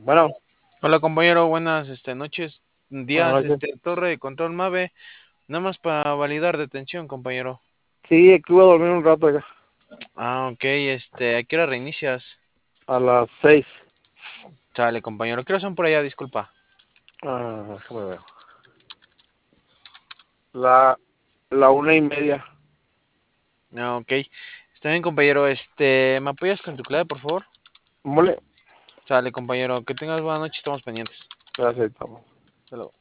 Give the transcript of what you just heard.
Bueno, Hola compañero, buenas noches, buenas días, noches. Torre de Control Mave, nada más para validar detención, compañero. Sí, aquí voy a dormir un rato ya, Ok, ¿a qué hora reinicias? a las 6. Sale, compañero, ¿qué hora son por allá? Disculpa. Déjame ver. La 1:30. Ok, está bien, compañero, ¿me apoyas con tu clave, por favor? Mole. Sale, compañero, que tengas buena noche, estamos pendientes. Gracias, estamos. Hasta luego.